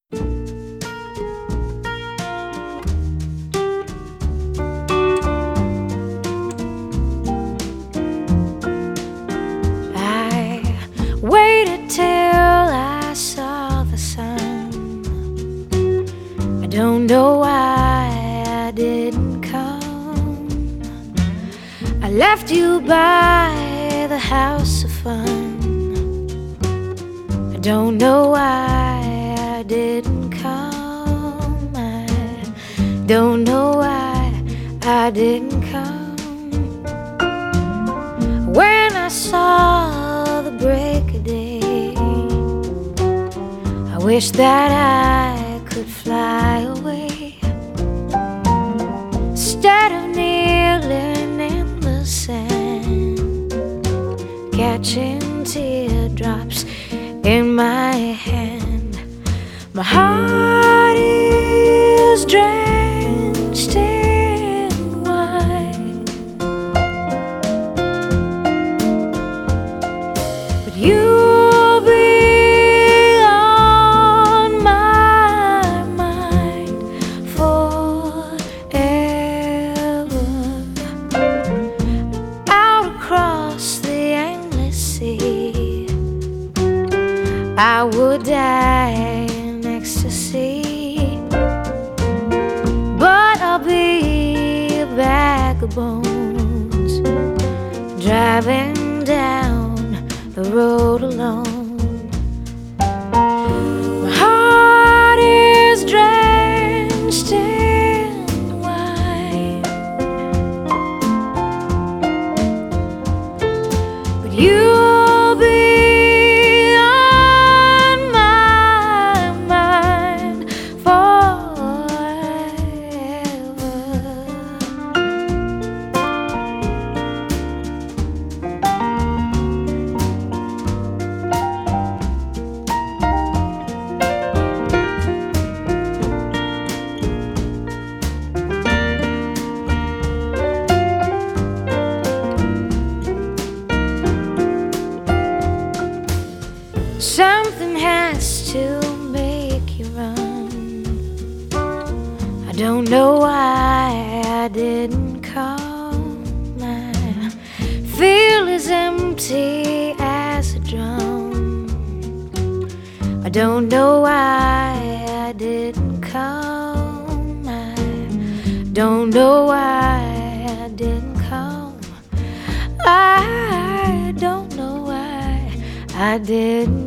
I waited till I saw the sun. I don't know why I didn't come. I left you by the house of fun. I don't know why I didn't come. I don't know why I didn't come. When I saw the break of day, I wish that I could fly away instead of kneeling in the sand, catching teardrops in my hand. My heart is drenched in wine, but you'll be on my mind forever. Out across the endless sea, I would die in ecstasy, but I'll be a bag of bones driving down the road alone. My heart is drenched in wine, but you'll be on my mind forever. Something has to make you run. I don't know why I didn't come. I feel as empty as a drum. I don't know why I didn't come. I don't know why I didn't come. I don't know why I didn't